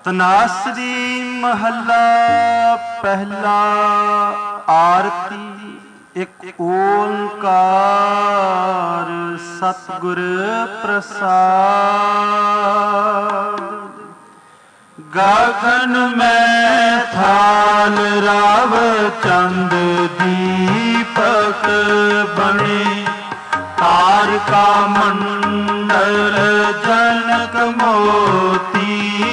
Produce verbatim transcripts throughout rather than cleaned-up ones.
ਤਨਾਸਰੀ ਮਹੱਲਾ ਪਹਿਲਾ। ਆਰਤੀ ਇੱਕ ਓੰਕਾਰ ਸਤਿਗੁਰ ਪ੍ਰਸਾਦ। ਗਗਨ ਮੈਂ ਥਾਲ ਰਾਵ ਚੰਦ ਦੀਪਕ ਬਣੇ, ਤਾਰਿਕਾ ਮੰਡਲ ਜਨਕ ਮੋਤੀ,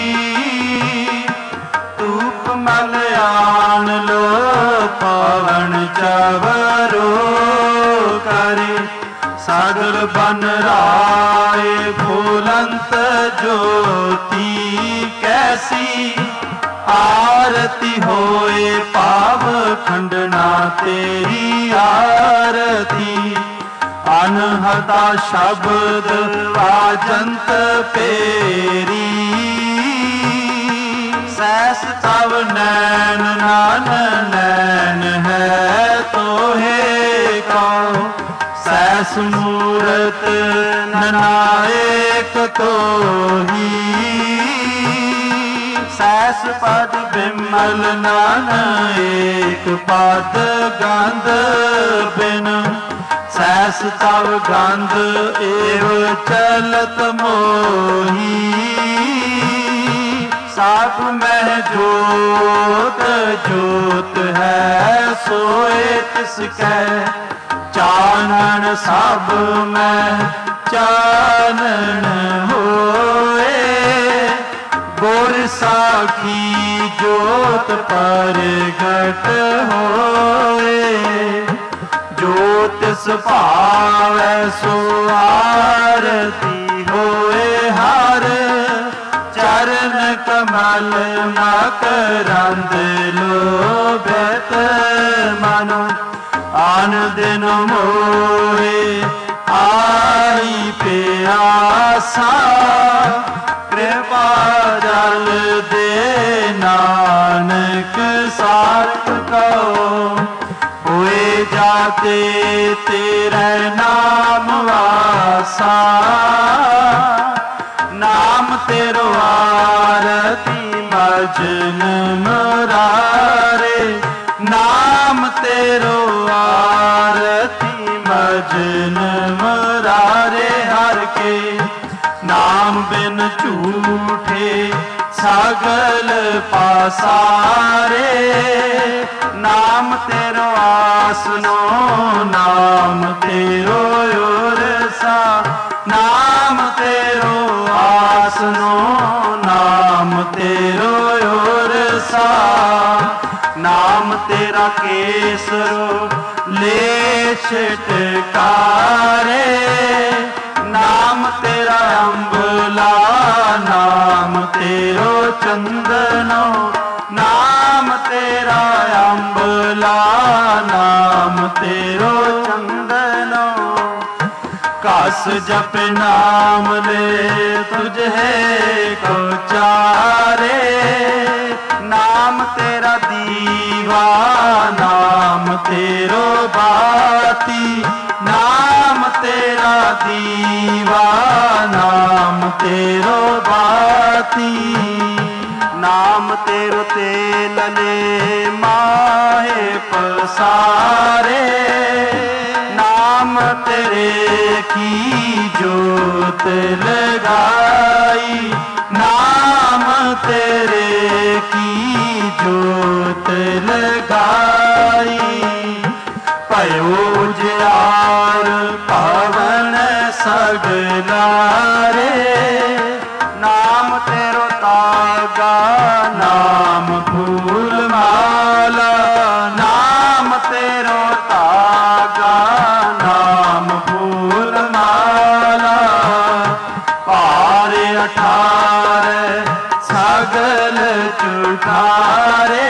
ਧੂਪ ਮਲਿਆਣ ਲੋ ਪਵਨ ਚਵਰੋ ਕਰੇ, ਸਗਲ ਬਨ ਰਾਏ ਫੁਲੰਤ ਜੋਤੀ, ਕੈਸੀ ਆਰਤੀ ਹੋਏ ਪਾਵ ਖੰਡਨਾ ਤੇਰੀ ਆਰਤੀ। ਅਨਹਤਾ ਸ਼ਬਦ ਆਜੰਤ ਪੇਰੀ, ਸੈਸ ਤਵ ਨੈਣ ਨਾਨ ਨੈਣ ਹੈ ਤੋਹੇ ਕਉ, ਸੈਸ ਮੂਰਤ ਨਨਾਇਕ ਤੋਹੀ, ਸੈਸ ਪਦ ਬਿਮਲ ਨਾਨ ਏਕ ਪਦ ਗੰਧ ਬਿਨ, ਸੈਸ ਤਵ ਗੰਧ ਏਵ ਚਲਤ ਮੋਹੀ। ਸਭ ਮਹਿ ਜੋਤ ਜੋਤ ਹੈ ਸੋਏ ਤਿਸ ਕੈ, ਚਾਨਣ ਸਭ ਮੈਂ ਚਾਨਣ ਹੋਏ, ਗੁਰ ਸਾਖੀ ਜੋਤ ਪ੍ਰਗਟ ਹੋਏ, ਜੋ ਤਿਸ ਭਾਵੈ ਸੋ ਆਰਤੀ ਹੋਏ ਹਰ, ਚਰਨ ਕਮਲ ਮਕਰੰਦ ਲੋਭਿਤ ਮਨ, ਆਨ ਦਿਨ ਮੋਏ ਆਈ ਪਿਆਸਾ, ਕਿਰਪਾ ਜਲ ਦੇ ਨਾਨਕ ਸਾਰਥ ਕਉ, ਹੋਏ ਜਾਤੇ ਤੇਰੇ ਨਾਮ ਵਾਸਾ, ਨਾਮ ਤੇਰੋ ਆਰਤੀ ਭਜਨ ਮੁਰਾਰੇ, ਨਾਮ ਤੇਰੋ ਆਰਤੀ ਭਜਨ ਮੁਰਾਰੇ। ਹਰ ਕੇ ਨਾਮ ਬਿਨ ਝੂਠੇ ਸਗਲ ਪਾਸਾਰੇ, ਨਾਮ ਤੇਰੋ ਆਸਨੋ ਨਾਮ ਤੇਰੋ ਉਰਸਾ, ਨਾਮ ਤੇਰੋ ਆਸਨੋ ਨਾਮ ਤੇਰੋ ਉਰਸਾ, ਨਾਮ ਤੇਰਾ ਕੇਸਰੋ ਲੈ ਛਟਕਾਰੇ, ਨਾਮ ਤੇਰਾ ਅੰਬਲਾ ਨਾਮ ਤੇਰੋ ਚੰਦਨੋ, ਨਾਮ ਤੇਰਾ ਅੰਬਲਾ ਨਾਮ ਤੇਰੋ ਚੰਦਨੋ। ਘਸ ਜਪ ਨਾਮ ਲੈ ਤੁਝੇ ਕੋ ਚਾਰੇ, ਨਾਮ ਤੇਰਾ ਦੀਵਾ ਨਾਮ ਤੇਰੋ ਬਾਤੀ, ਨਾਮ ਤੇਰਾ ਦੀਵਾ ਨਾਮ ਤੇਰੋ ਬਾਤੀ, ਨਾਮ ਤੇਰੋ ਤੇਲ ਲੈ ਮਾਹੇ ਪਸਾਰੇ, ਨਾਮ ਤੇਰੇ ਕੀ ਜੋਤ ਲਗਾਈ, ਨਾਮ ਤੇਰੇ ਕੀ ਜੋਤ ਲਗਾਈ। ਭਇਓ ਜਿਆਰ ਪਵਨ ਸਗਲਾਰੇ, ਨਾਮ ਤੇਰੋ ਤਾਗਾ ਨਾਮ ਫੂਲ ਮਾਲਾ, ਨਾਮ ਤੇਰੋ ਤਾਗਾ ਨਾਮ ਫੂਲ ਮਾਲਾ, ਭਾਰ ਅਠਾਰੇ ਸਗਲ ਚੁਠਾਰੇ,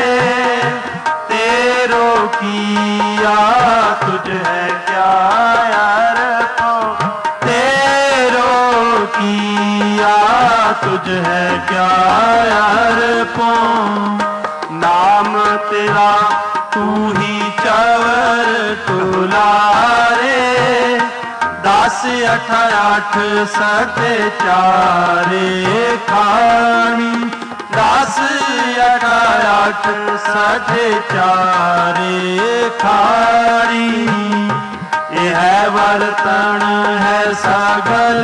ਤੇਰੋ ਕੀਆ ਤੁਝ ਹੈ ਕਿਆ ਅਰਪੋ, ਤੇਰੋ ਕੀਆ ਤੁਝ ਹੈ ਕਿਆ ਅਰਪੋ। ਨਾਮ ਤੇਰਾ ਤੂੰ ਹੀ ਚਵਰ ਟੁਲਾਰੇ, ਦਸ ਅਠ ਅਠ ਸਤ ਚਾਰੇ ਖਾਣੀ, ਦਸ दस अठ साढ़े चारे खारी। यह वर्तन है सगल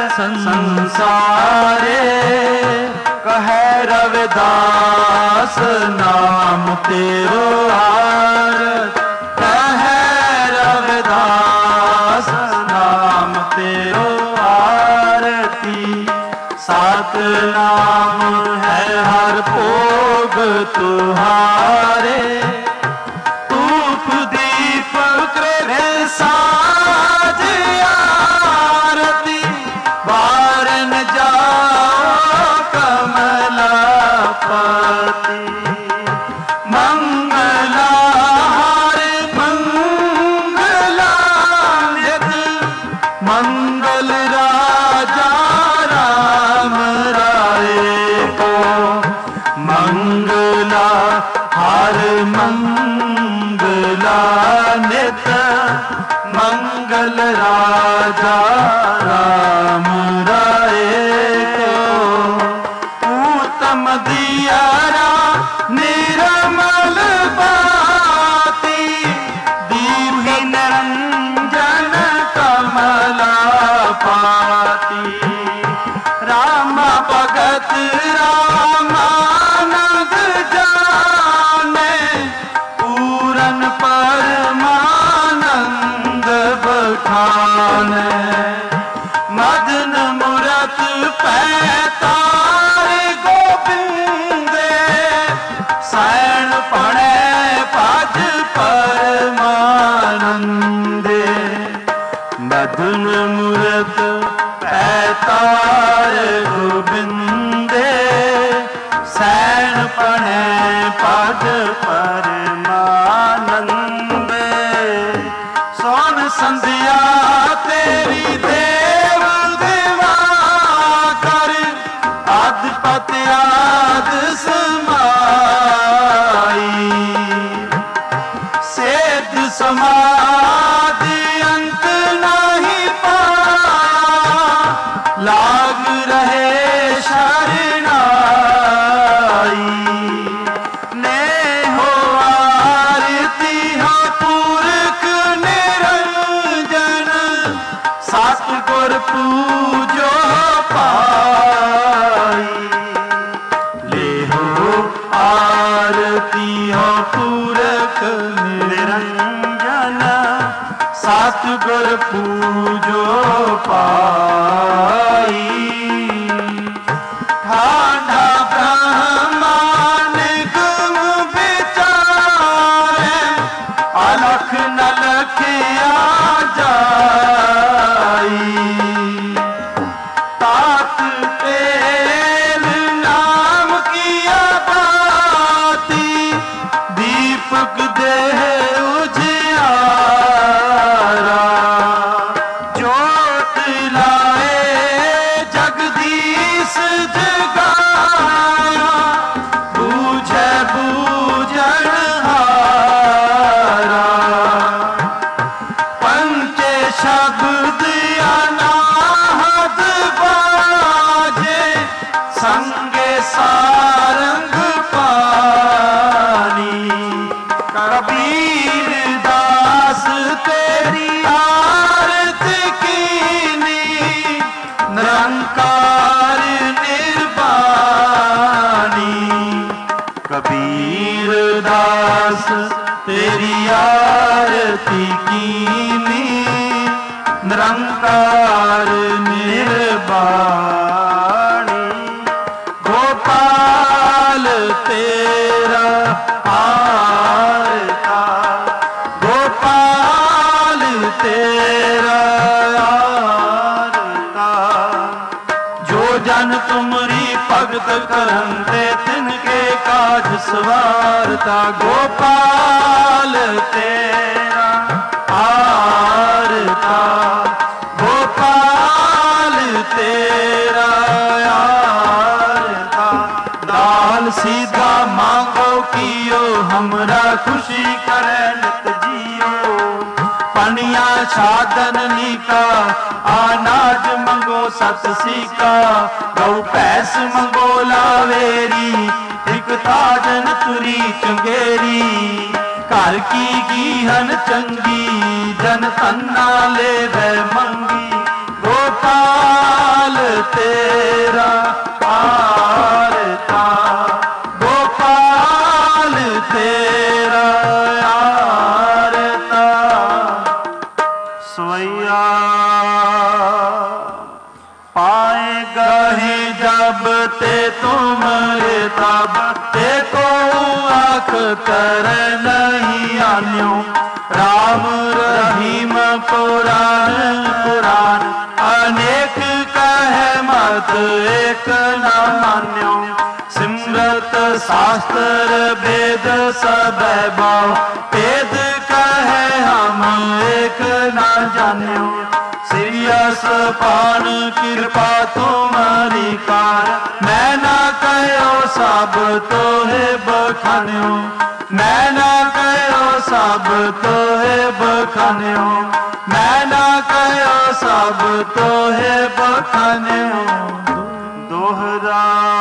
संसारे। कहे रविदास नाम तेरो आरत। कहे रविदास नाम तेरो आरती। सात नाम है हर भोग तुहारे। धूप दीपक साज आरती। बारन जाओ कमलापति। मंगला हरि मंगला नित। मंगल राजा राम राय को। मंगला हर मंगला नित। मंगल राजा राम राय को। उत्तम दियारा निर्मल बाती। दीप निरंजन कमलापति। राम भगत रामानंद जाने। पूरन परमानंद बखाने। मदन मूरत पैतार गोबिंदे। सैन पड़े पद परमानंदे। मदन मूरत पैतार गोबिंदे। सैन पड़े पद परमानंदे। सोन संध्या तेरी देव देवा कर। अधपत आद समाई। सेध समाधि अंत नहीं पाया। लाग रहे शरणाई। ने हो आरती हो पुरख निरंजन। सतगुर पूजो पाई। ले हो आरती हो पुरख निरंजन। सतगुर पूजो पाई। ठाठा ब्रह्मांड गुम विचारे। अलख न लखिया जाई। तात तेल नाम किया बाती। दीपक देह उजियारा। ज्योत लाए जगदीश जगाया। बूझे बूझन हारा। पंचे शब्द अनाहत बाजे। संगे सारंग पानी। कबीर दास तेरी आरती कीनी। निरंकार निर्वाणी। कबीर दास तेरी आरती कीनी। निरंकार निर्वाणी। गोपाल तेरा आरता। गोपाल तेरा आरता। जो जन तुमरी भगत करंते तिनके काज सवारता। गोपाल तेरा आरता। गोपाल तेरा आरता। दाल सीधा मांगो कियो। हमरा खुशी करे नित जियो। पनिया साधन नीका। अनाज मंगो सत सीका। गौ भैंस मंगो लावेरी। ਤਾਜਨ ਤੁਰੀ ਚੰਗੇਰੀ, ਘਰ ਕੀ ਗੀਹਨ ਚੰਗੀ ਜਨ ਧੰਨਾ ਲੇਵੈ ਮੰਗੀ। ਗੋਪਾਲ ਤੇਰਾ ਆਰਤਾ, ਗੋਪਾਲ ਤੇਰਾ ਆਰਤਾ। ਸਵਈਆ पाए गहे जब ते तुमरे तब, ते को आँख कर नहीं आन्यो। राम रहीम पुराण पुराण, अनेक कहे मत एक न मान्यो। सिमरत शास्त्र वेद सब भाव, वेद कहे हम एक न जान्यो। सिरियस पान कृपा तुम्हारी कार, मैं ना कहो सब तो है बखान्यो। मैं ना कहो सब तो है बखान्यो, मैं ना कहो सब तो है बखान्यो। दोहरा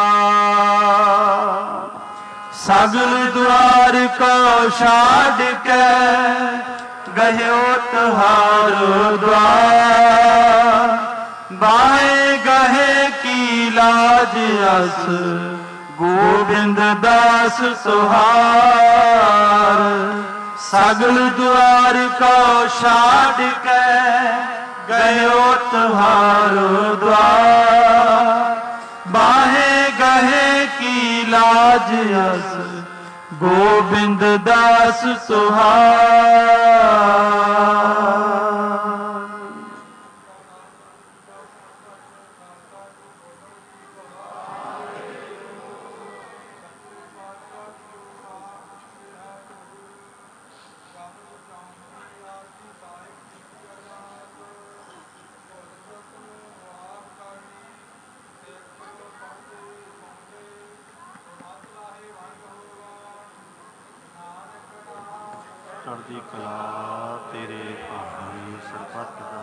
सगल द्वार को छाड़ के, गयो तुहार द्वार। बाएं गहे की लाज अस, गोविंद दास तुहार। सगल द्वार को छाड़ के, गयो तुहार द्वार। बाहें गहे की लाज अस, गोविंद दास तुहार। चढ़दी कला तेरे भाई सरबत दा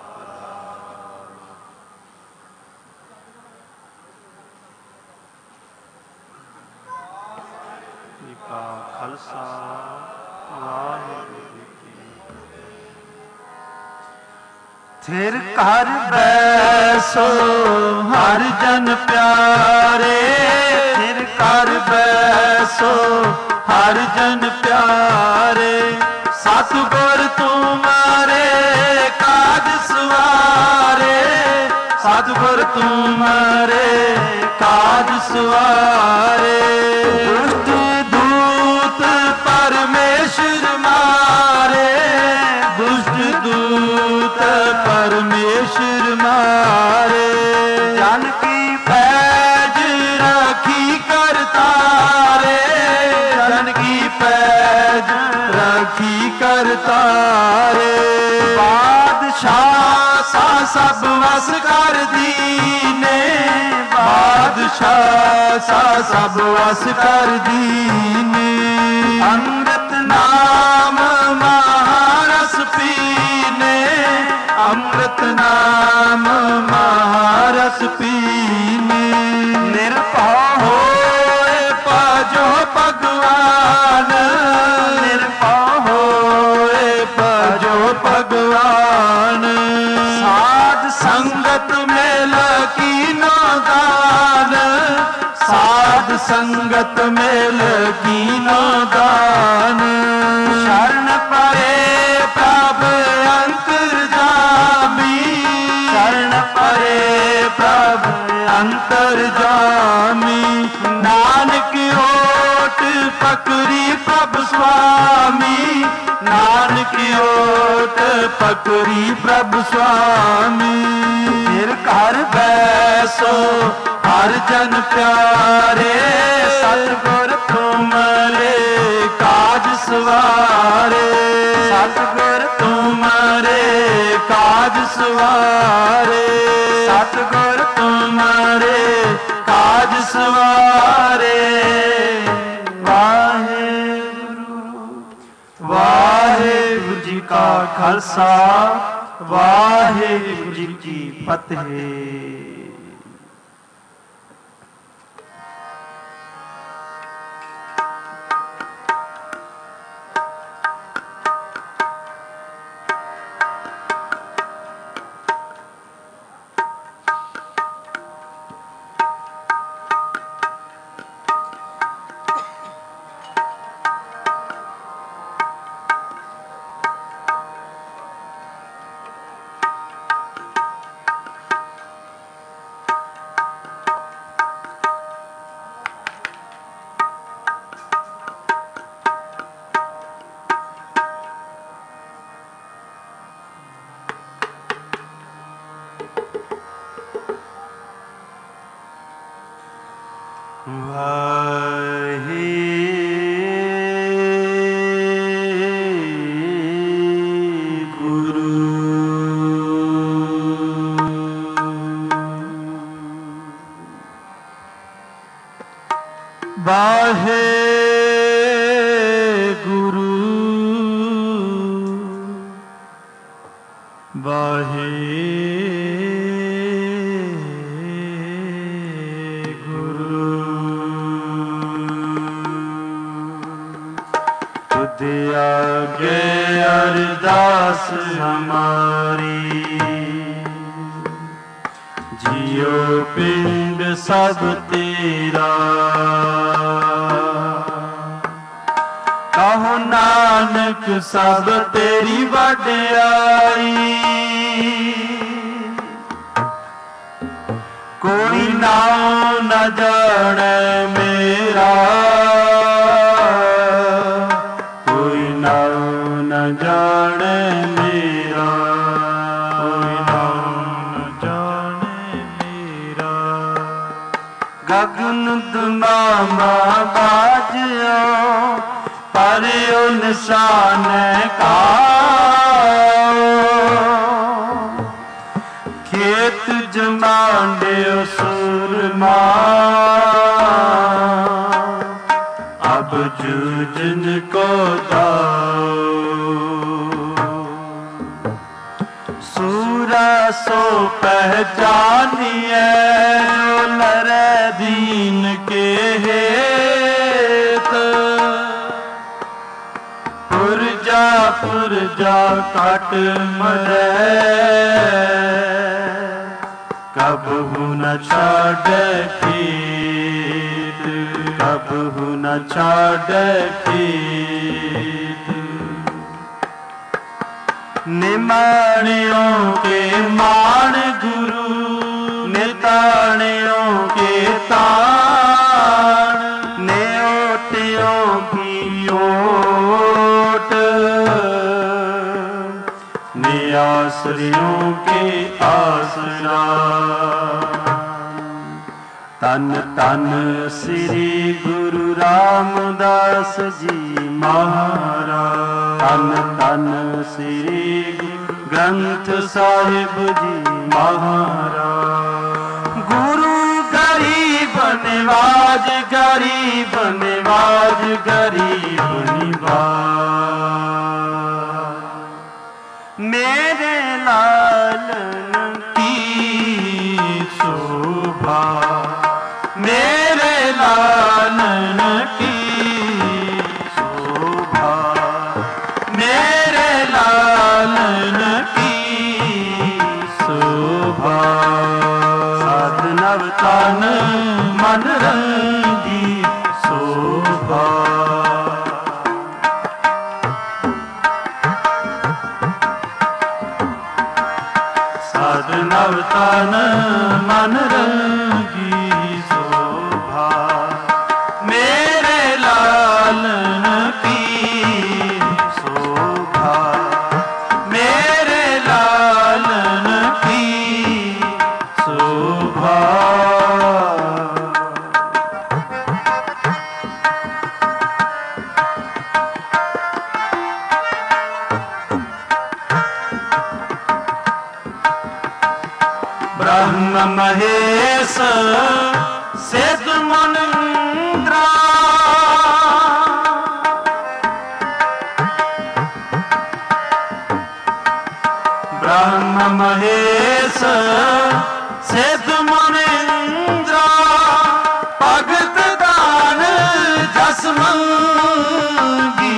जी का खालसा वाहिगुरू जी। थिर घर बैसो हर जन प्यारे, थिर घर बैसो हर जन प्यारे। सतगुर तुम्हारे काज सवारे, सतगुर तुम्हारे काज सवारे। दुष्ट दूत परमेश्वर मारे, दुष्ट दूत परमेश्वर मारे। जन की पैज राखी करतारे, जन की पैज राखी करतारे। बादशाह सा सब वस कर दीने, बादशाह सा सब वस कर दीने। अमृत नाम महारस पीने, अमृत नाम महारस पीने। निर्भय होए पाजो भगवान, निर्भय होए पाजो भगवान। साध संगत में लकी दान, साध संगत में लकी दान। शरण परे प्रभ अंतर्जामी, शरण परे प्रभ अंतर्जामी। नानक ओट पकड़ी प्रभ स्वामी, नानक ओट पकड़ी प्रभ स्वामी। फिर घर बैसो हर जन प्यारे, सतगुर तुम्हारे काज सवारे, सतगुर तुम्हारे काज सवारे, सतगुर तुम्हारे काज सवारे। वाहेगुरु वाहेगुरु जी का खालसा, वाहेगुरु जी की फतेह। खुद आगे अरदास हमारी, जियो पिंड सब तेरा, कहो नानक सब तेरी वड्याई, कोई नाम न जाने मेरा, कोई नाम न जाने मेरा, कोई नाम न जाने मेरा। गगन दुमामा बाजियो पर निशान का, खेत जमांडे सुरमा, अब जूझन को दाओ, सूरा सो पहचानिए जो लरे दीन के हेत, पुरजा पुरजा काट मरे, कबहु न छाड़े खेत, कबहु न छाड़े खेत। निमाणियों के मान गुरु, निताणियों के ताण, नेओटियों की ओट, नियासरियों के आसरा। तन तन श्री गुरु रामदास जी महाराज, तन तन श्री ग्रंथ साहिब जी महाराज। गुरु गरीब निवाज, गरीब निवाज, गरीब निवाज, मेरे लालन की शोभा, मेरे लालन की शोभा, मेरे लालन की शोभा। साधनव तन मन रंगी शोभा, साधनव तन मन रंगी शोभा, मेरे लालन की शोभा, मेरे लालन की शोभा। ब्रह्म महेश सिद्ध मुनींद्रा, ब्रह्म महेश सिद्ध मुनींद्रा, भगत दान जस मंगी,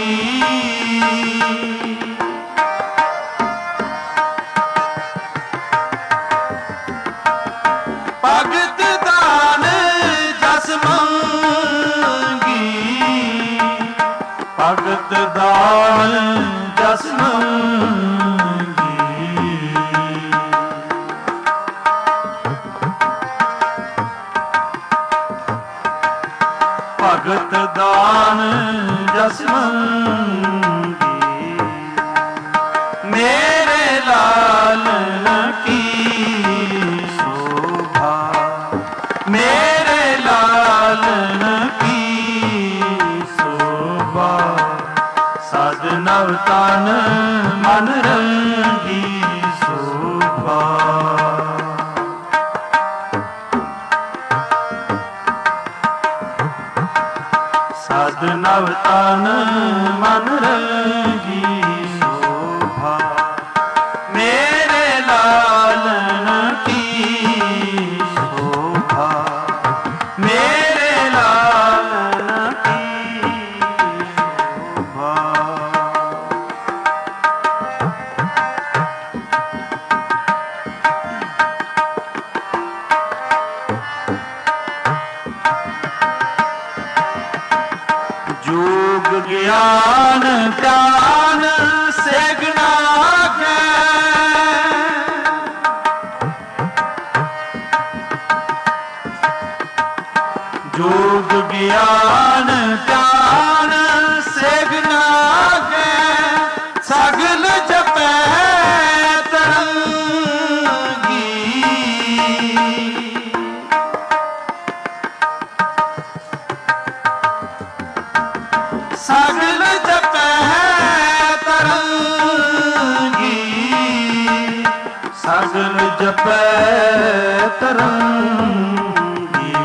भगत दान जस मंगी, भगत दान जस मंगी। भगत दान जस मंगी, मेरे लालन की शोभा, मेरे लालन की शोभा। साधनव तन मन रंगी शोभा, साधनव तन मन रंगी शोभा, मेरे लालन की शोभा, मेरे लालन की शोभा। जोग ज्ञान ध्यान सेगना है। जोग ज्ञान ध्यान सेगना है। सगल जपै तरंगी। सगल जपै तरंगी। सगल जपै तरंगी।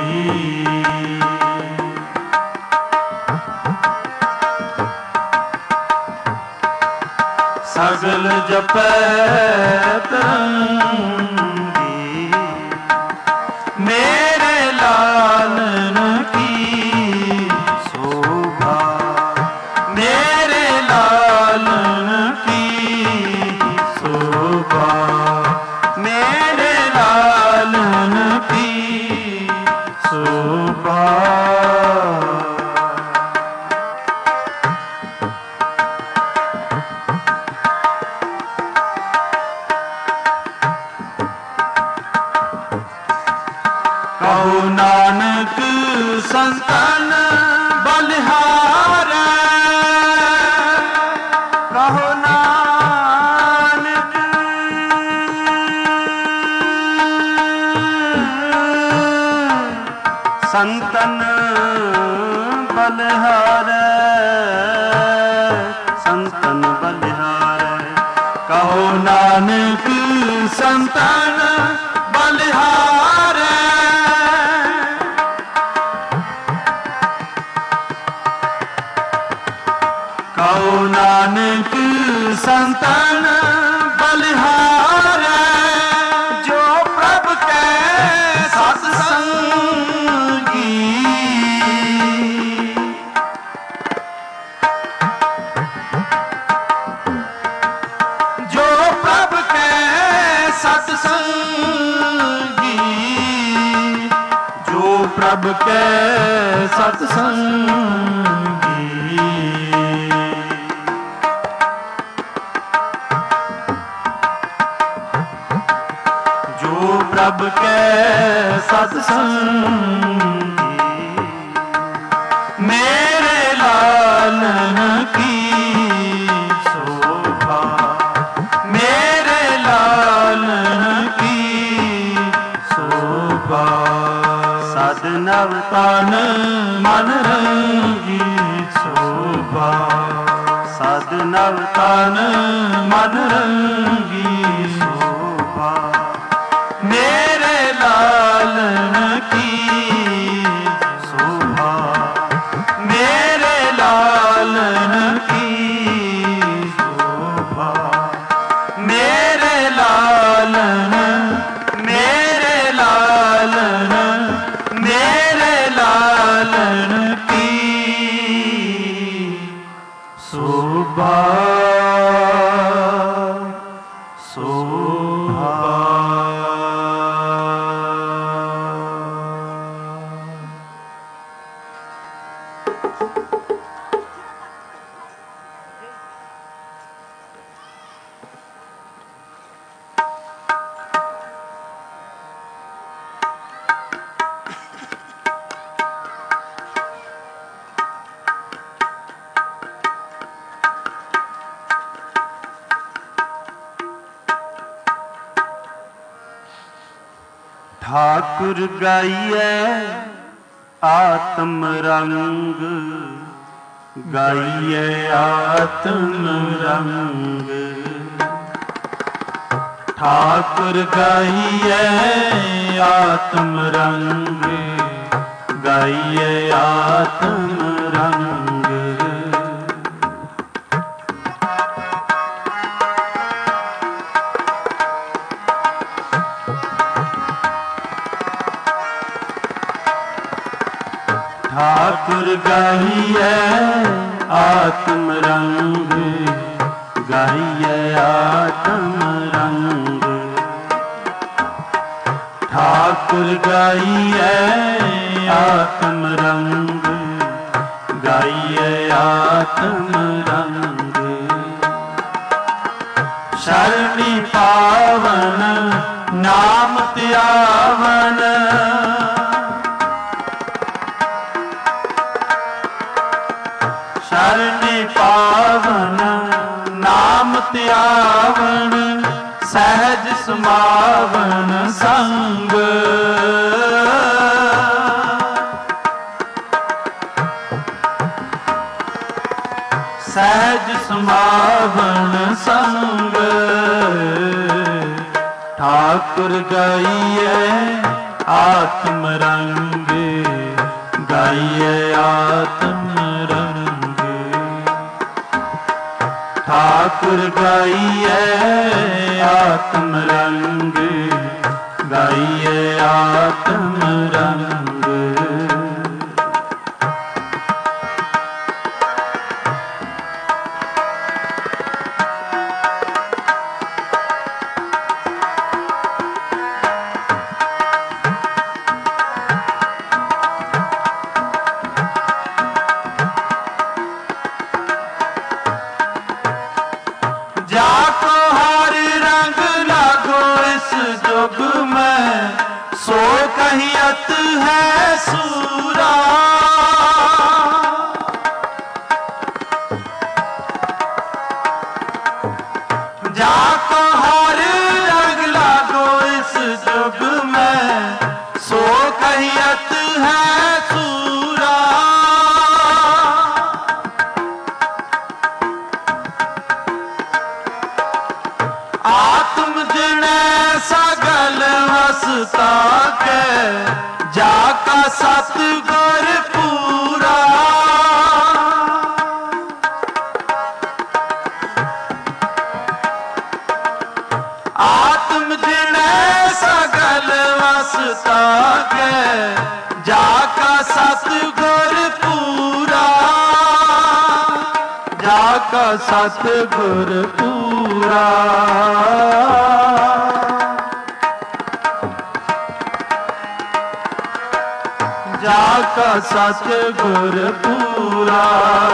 सगल जपै तरंगी। मेरे लालन की शोभा। मेरे लालन की शोभा। मेरे लालन की शोभा। कहो नानक संतन बलिहार। कहो नानक संतन बलिहार। संतन बलिहार। कहो नानक संतन बलिहार। कहो नानक संतन बलिहार। जो प्रभु के सत्संगी। जो प्रभु के सत्संगी। जो प्रभु के सत्संगी। प्रभु के सत्संगी। मेरे लालन की शोभा। मेरे लालन की शोभा। सद नव तन मन रंगी शोभा। सद नव तन मन रंगी शोभा। मेरे लालन की शोभा। मेरे लालन की शोभा। मेरे लालन। मेरे लालन। मेरे लालन की शोभा। शोभा। ठाकुर गाइए आत्म रंग। गाइए आत्म रंग। ठाकुर गाइए आत्म रंग। गाइए आत्म रंग। ठाकुर गाइए आत्म रंग। गाइए आत्म रंग। ठाकुर गाइए आत्म रंग। गाइए आत्म आत्म रंगे। शरणी पावन नाम त्यावन, शरणी पावन नाम त्यावन, सहज समावन संग। सहज समावन संग, ठाकुर गाइए आत्म रंगे, गाइए आत्म रंगे। ठाकुर गाइए आत्म रंगे, गाइए आत्म रंगे। जाको हर रंग लागो इस जुग में, सो कहियत है सूरा। जाको हर रंग लागो इस जुग में, सो कहियत है सूरा। आत्म जिने सगल हसता के, जाका सतगुर पूरा। आत्म जिने सगल हसता के, जाका सतगुर पूरा। जाका सतगुर पूरा। जाका सतगुर पूरा।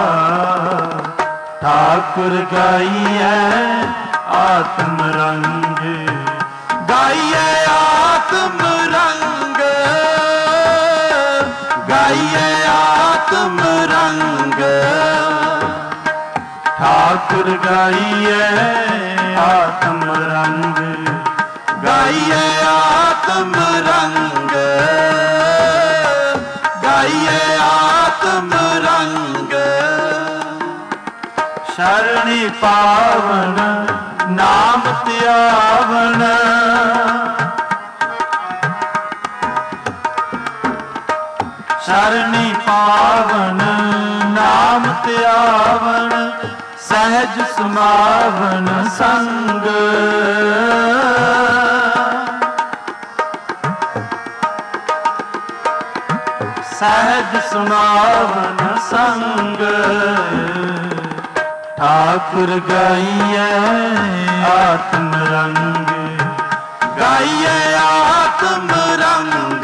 ठाकुर गाइए आत्म रंग, गाइए आत्म रंग, गाइए आत्म रंग। ठाकुर गाइए आत्म रंग, गाइए आत्म रंग, गाइए आत्म रंग। शरणी पावन नाम त्यावन, शरणी पावन नाम त्यावन, सहज समावन संग। सहज समावन संग। ठाकुर गाइए आत्म रंग, गाइए आत्म रंग,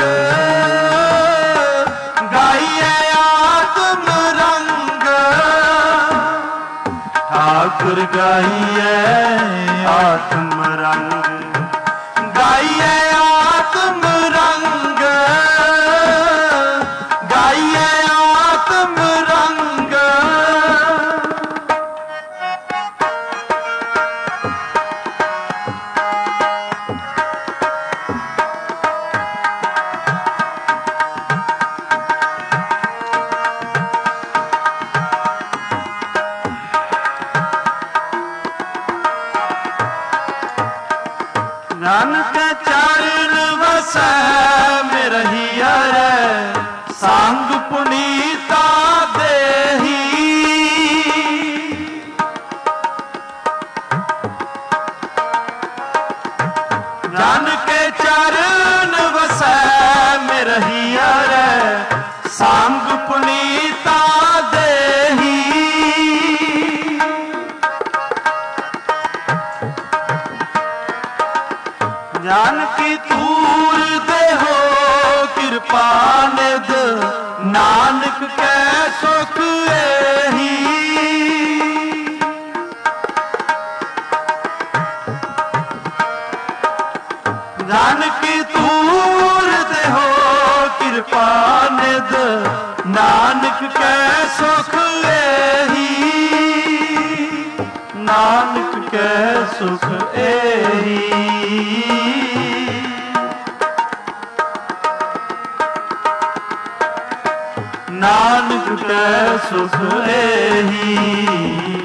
गाइए आत्म रंग। ठाकुर गाइए आत्म रंग, गाइए आत्म रंग, गाइए आत्म रंग। नानक चरण वसै मेरहिया रे, संग पुनीता देही। नानक चरण वसै मेरहिया रे, संग पुनीता देही। जानकी तूर दे हो कृपा निध, नानक कै सुख एही। नानक कै सुख एही। नानक कै सुख एही।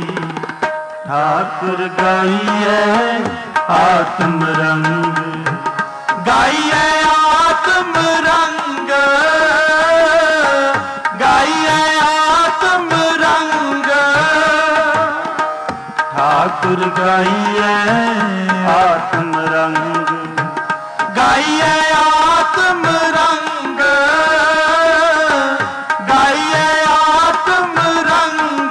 ठाकुर गाइए आत्म रंग, गाइए आत्म रंग, गाइए आत्म रंग। ठाकुर गाइए आत्म रंग, गाइए आत्म रंग, गाइए आत्म रंग।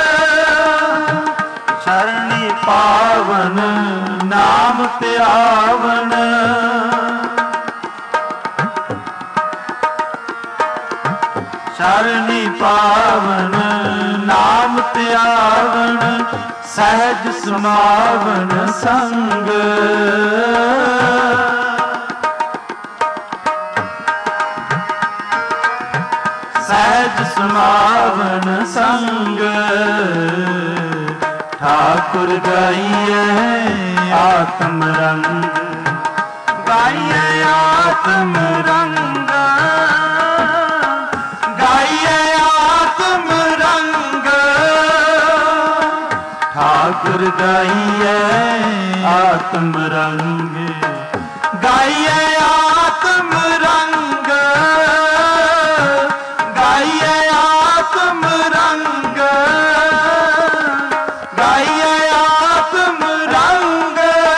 शरणी पावन नाम त्यावन, शरणी पावन नाम त्यावन। सहज समावन संग, सहज समावन संग। ठाकुर गाइए आत्म रंग, गाइए आत्म रंग, गाइए आत्म रंग। ठाकुर गाइए आत्म रंग, गाइए आत्म रंग, गाइए आत्म रंग, गाइए आत्म रंग।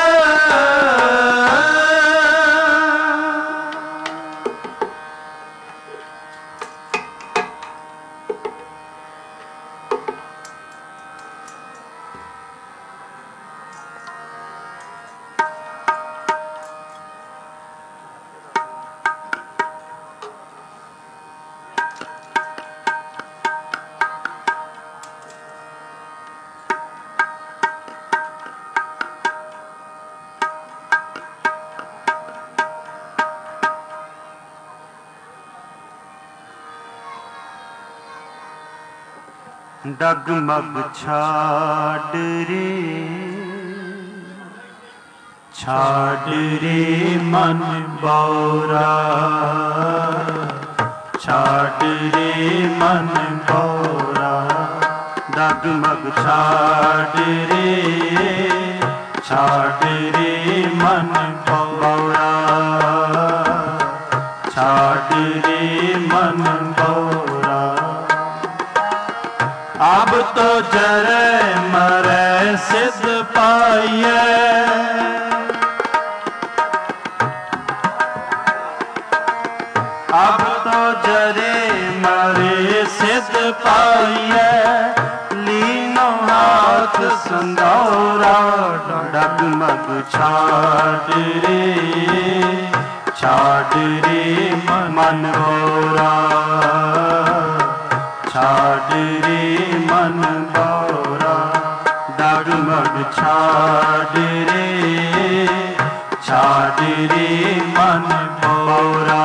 डगमग छाड़ रे, छाड़ रे मन बौरा, छाड़ रे मन बौरा। डगमग छाड़ रे, छाड़ रे मन बौरा, छाड़ रे मन बौरा। अब तो जरे मरे सिद्ध पाइए, अब तो जरे मरे सिद्ध पाइए। लीनो हाथ संदौरा, डगमग छाड़ रे, छाड़ रे मन बौरा, छाड़ रे मन बौरा। डगमग छाड़ रे, छाड़ रे मन बौरा,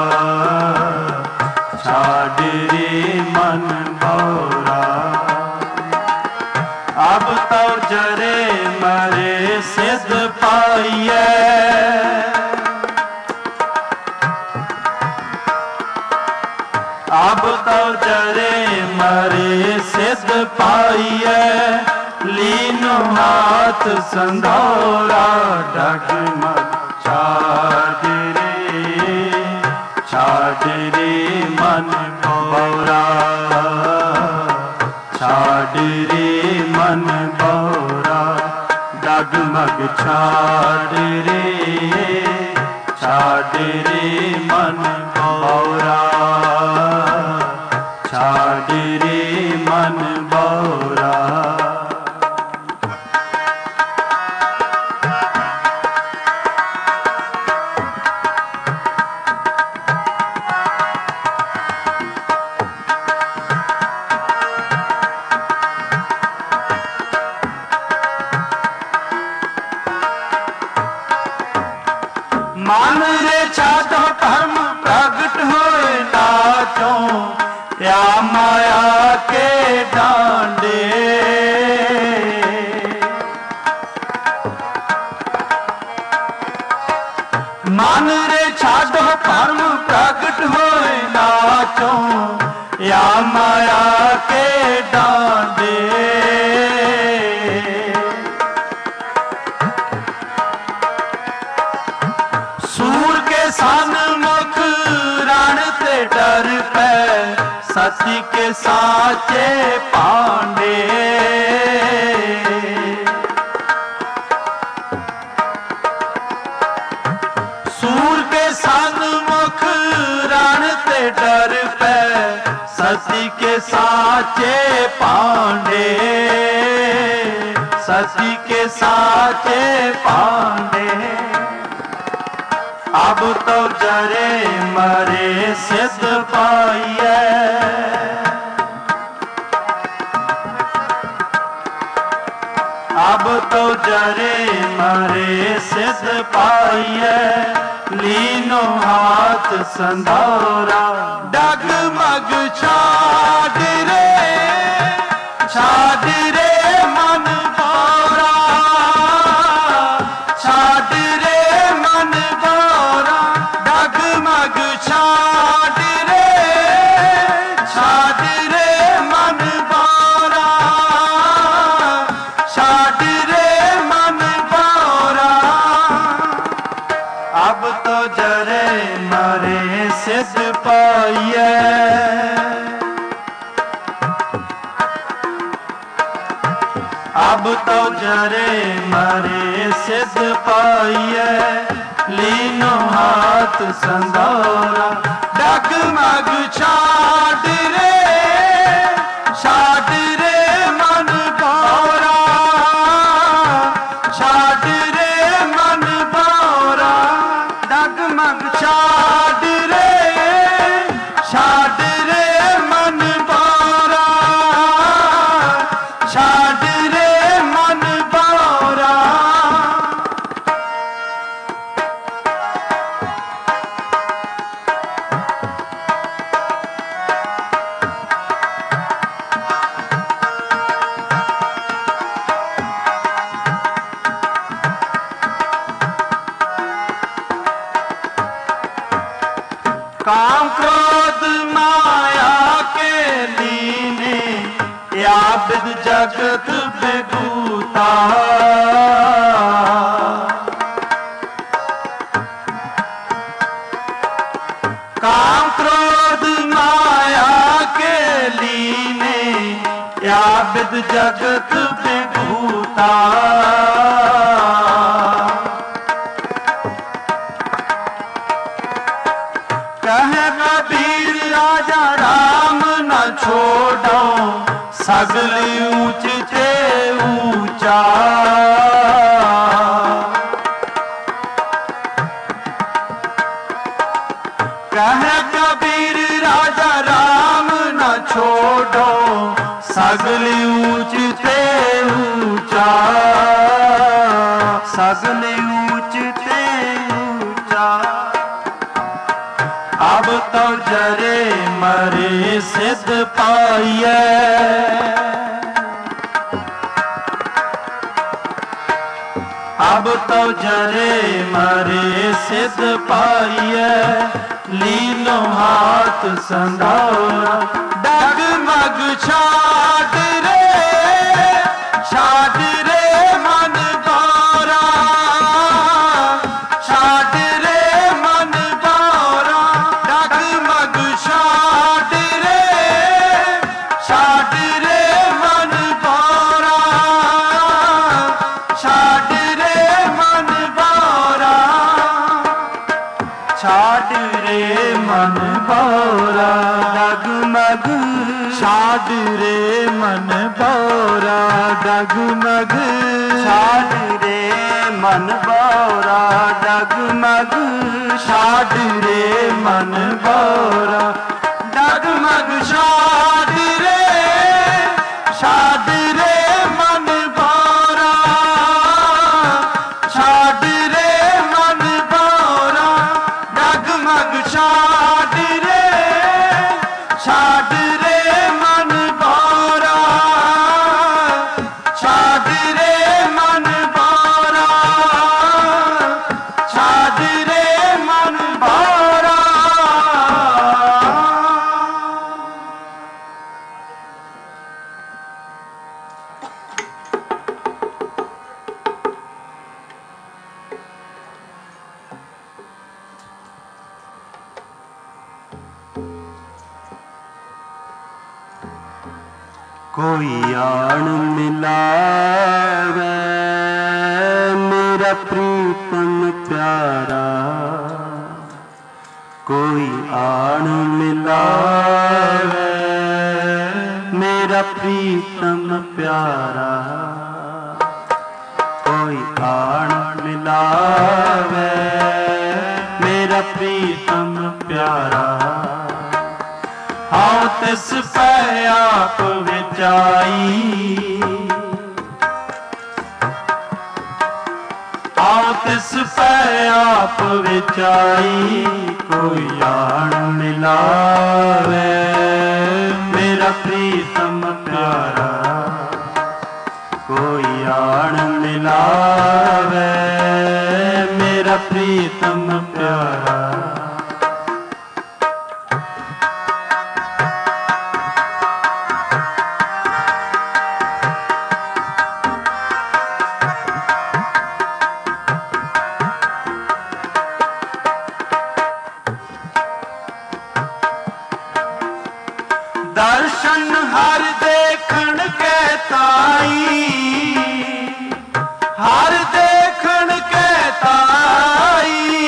छाड़ रे मन बौरा। अब तो जरे मरे सिद्ध पाइए, अब तो जरे मरे सिद्ध पाइए। लीनो हाथ संदौरा, डगमग छाड़ रे, छाड़ रे मन बौरा, छाड़ रे मन बौरा। डगमग छाड़ रे, छाड़ रे मन बौरा, छाड़ रे मन बौरा। मान रे छाटो धर्म प्रगट होए नाचो, या माया के डांडे। साचे पांडे। सूर के सन्मुख रण ते डर पे सती के साचे पांडे, सती के साचे पांडे। अब तो जरे मरे सिद्ध पाइए, अब तो जरे मरे सिद्ध पाइए। लीनो हाथ संधौरा डगमग छाड़ रे, छाड़ रे मन भौरा, छाड़ रे मन भौरा। डगमग छाड़ रे, छाड़ रे मन भौरा, छाड़ रे मन भौरा। अब तो जरे मरे सिद्ध पाइए, अब तो जरे मरे सिद्ध पाइए। लीनो हाथ संधौरा डगमग छाड़ रे, छाड़ रे मन भौरा, छाड़ रे मन भौरा। डगमग छाड़ रे, छाड़ रे मन भौरा, छाड़ रे मन भौरा। काम क्रोध माया के लीने याबिद जगत बेगूता। काम क्रोध माया के लीने याबिद जगत बेगूता। कहे कबीर राजा राम न छोड़ो, सगली ऊंच ते ऊंचा। कहे कबीर राजा राम न छोड़ो, सगली ऊंच ते ऊंचा, सगली ऊंच ते ऊंचा। अब तो जरे मरे सिद्ध पाइए, अब तो जरे मरे सिद्ध पाइए। लीनो हाथ संधौरा डगमग छाड़ रे, छाड़ रे मन भौरा, छाड़ रे मन भौरा। डगमग छाड़ रे, छाड़ रे मन भौरा, छाड़ रे मन भौरा, छाड़ रे मन भौरा। डगमग छाड़ रे मन भौरा, डगमग छाड़ रे मन भौरा, डगमग छाड़ रे मन भौरा। डगमग छाड़ रे, छाड़ रे मन भौरा, छाड़ रे मन भौरा। डगमग छाड़ रे, छाड़ रे मन भौरा, छाड़ रे मन भौरा, छाड़ रे मन भौरा। कोई आण मिलावे मेरा प्रीतम प्यारा, कोई आण मिलावे मेरा प्रीतम प्यारा, कोई आण मिलावे मेरा प्रीतम प्यारा। हाँ तिस पै आप विचाई, हाँ तिस पै आप विचाई, कोई आण मिलावे मेरा प्रीतम प्यारा, कोई आण मिलावे मेरा प्रीतम प्यारा। दर्शन हर देखण के ताई, हर देखण के ताई,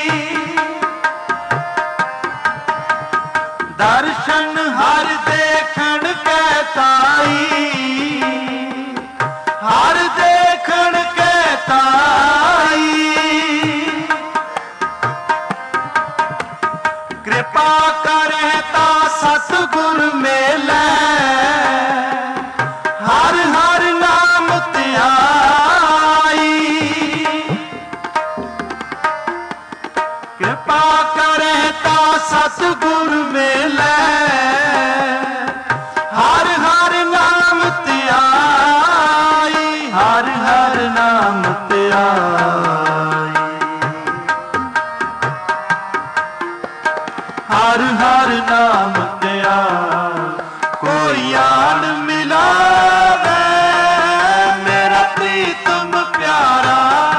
दर्शन हर देखण के ताई, हर देखण के ताई। कृपा करे ता सतगुर मेले, हर हर नाम ध्याई। कृपा करे ता सतगुर मेले, हर हर नाम ध्याई, हर हर नाम ध्याई, हर हर नाम दया। कोई आण मिलावे मेरा प्रीतम प्यारा,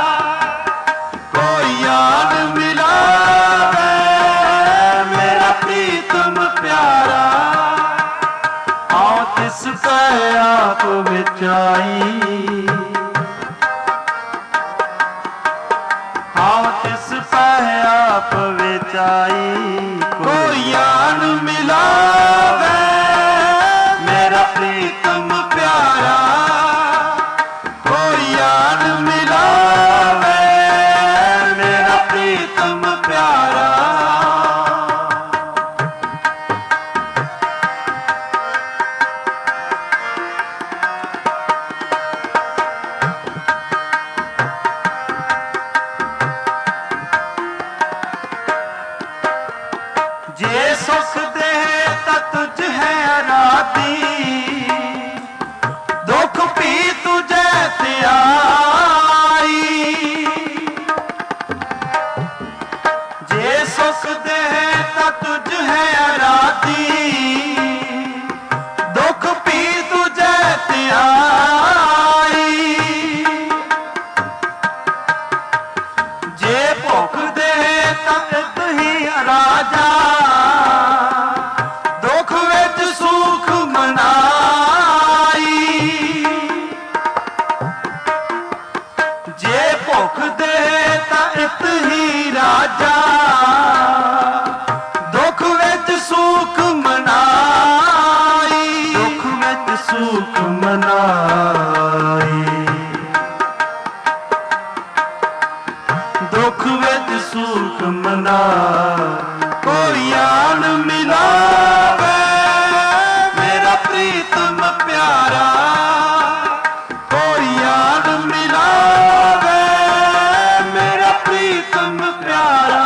कोई आण मिलावे मेरा प्रीतम प्यारा। हाँ तिस पै आप विचाई, हाँ तिस पै आप विचाई, कोई आण मिलावे मेरा प्रीतम प्यारा, कोई आण मिलावे मेरा प्रीतम प्यारा। जे सुख दे ता तुझ है राती, दुख भी तुझे त्याई। जे सुख दे ता तुझ है राती, दुख भी तुझे त्याई। जे भुख दे ता इत ही राजा, दुख विच सुख मनाई। जे भुख दे ता इत ही राजा, दुख विच सुख मनाई, दुख विच सुख मनाई, दुख विच सुख मनाई। कोई आण मिलावे मेरा प्रीतम प्यारा, कोई आण मिलावे मेरा प्रीतम प्यारा।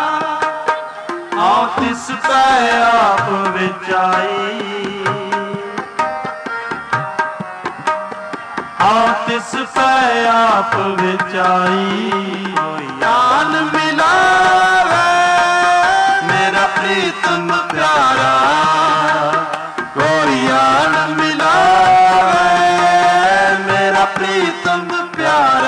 हाँ तिस पै आप विचाई, हाँ तिस पै आप विचाई, कोई आण मिलावे मेरा प्रीतम प्यारा, कोई आण मिलावे मेरा प्रीतम प्यारा।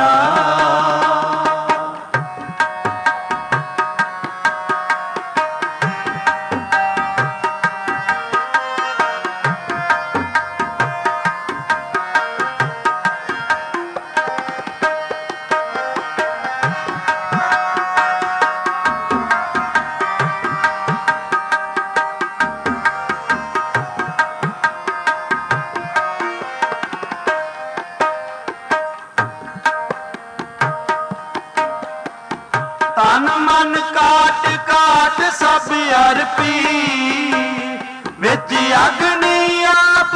तन मन काट काट सब अर्पी विच अग्नि आप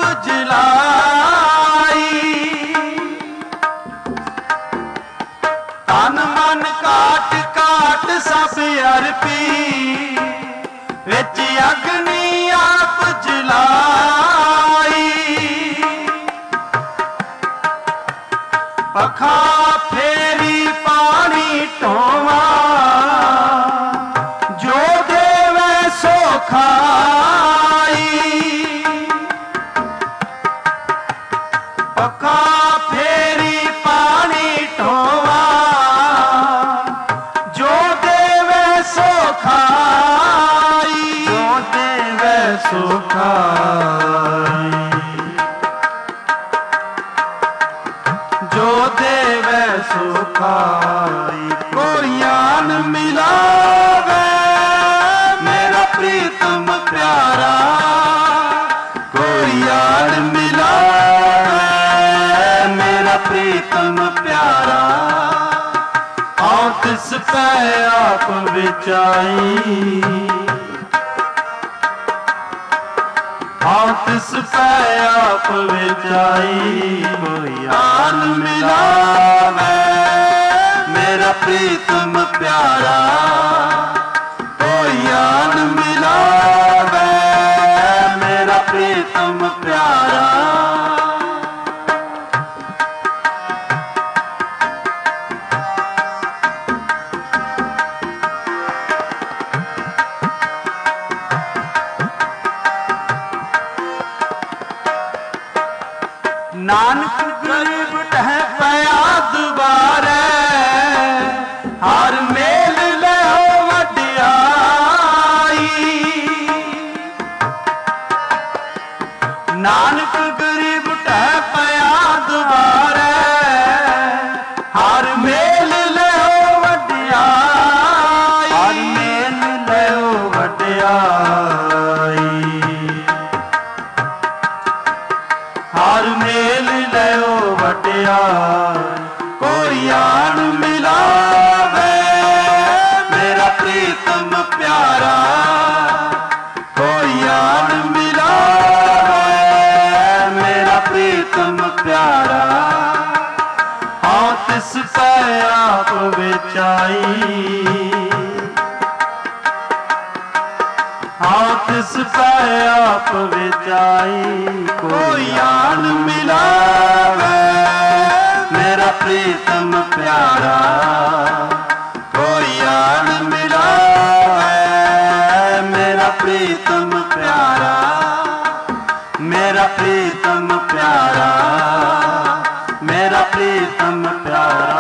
जलाई। तन मन काट काट सब अर्पी विच अग्नि आप जलाई। पखा फेरी पानी ढोवा जो देवे सो खाई। पखा फेरी पानी ढोवा जो देवे सो खाई। जो देवे सो खाई। जो देवे सो खाई। कोई आन मिलावे मेरा प्रीतम प्यारा। कोई आन मिलावे मेरा प्रीतम प्यारा। आओ तिस पे आप विचाई। आओ तिस पे आप विचाई। कोई आन मिलावे मेरा प्रीतम प्यारा। कोई आन मिलावे मेरा प्रीतम प्यारा। नानक गरीब टह पया दुबारे हर मेल लो वड्याई। नानक गरीब टह पया दुबारे हर मेल लो वड्याई। हर मेल लो वड्याई। हर मेल लो वड्याई। कोई आन मिलावे मेरा प्रीतम प्यारा। कोई आन मिलावे मेरा प्रीतम प्यारा। आओ तिस पे आप विचाई। आओ तिस पे आप विचाई। कोई आन मिलावे मेरा प्रीतम प्यारा। कोई आन मिलावे मेरा प्रीतम प्यारा। मेरा प्रीतम प्यारा। मेरा प्रीतम प्यारा।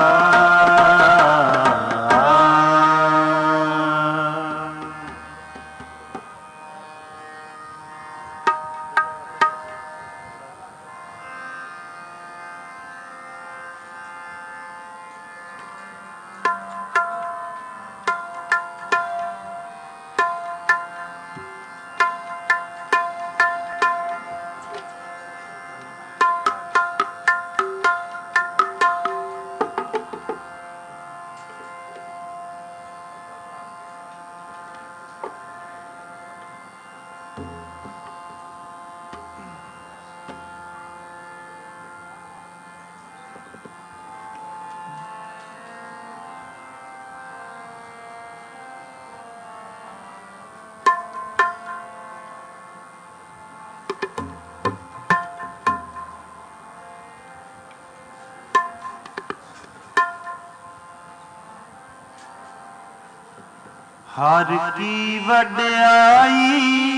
हर की वड्याई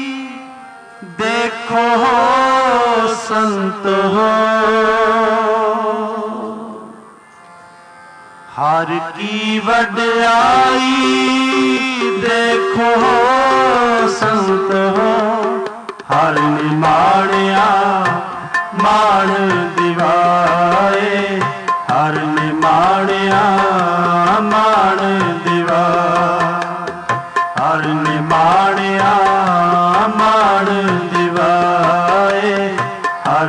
देखो संत हो। हर की वड्याई देखो संत हो। हर निमाणिया माण दिवाए। हर निमाणिया माण दिवाए। हर निमाणिया माण दिवाए। हर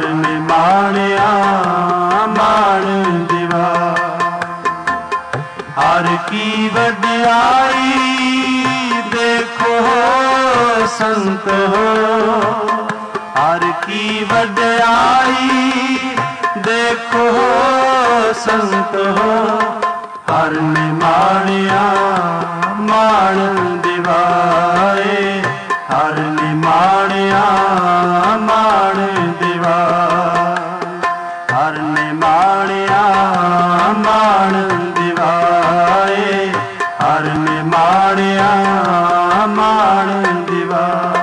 निमाणिया माण दिवाए। हर की वड्याई देखो संत हो, हर की वड्याई देखो संत हो, हर ने माणिया माण दिवाए, हर ने माणिया माण दिवाए, हर ने माणिया माण दिवाए, हर ने माणिया माण दिवाए।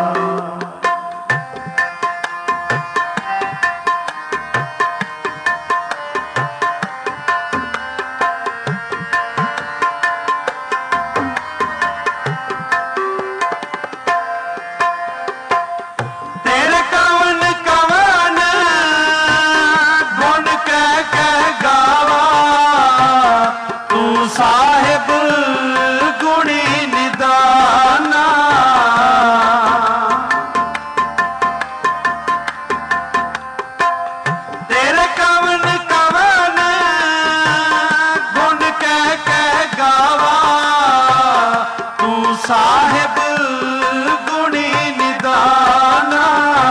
साहिब गुणी निदाना, तेरे कवन कवन गुण कह कह गावा, तू साहिब गुणी निदाना।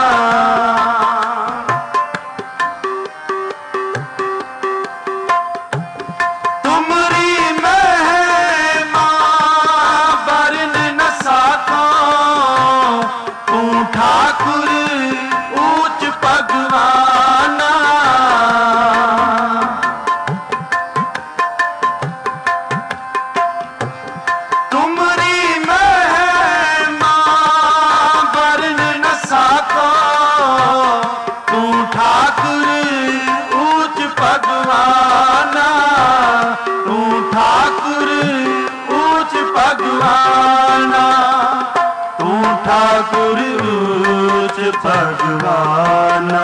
ठाकुर ऊंच भगवाना, तुमरी महिमा वर्ण न साको, तू ठाकुर ऊंच भगवाना, तू ठाकुर ऊंच भगवाना, तू ठाकुर ऊंच भगवाना।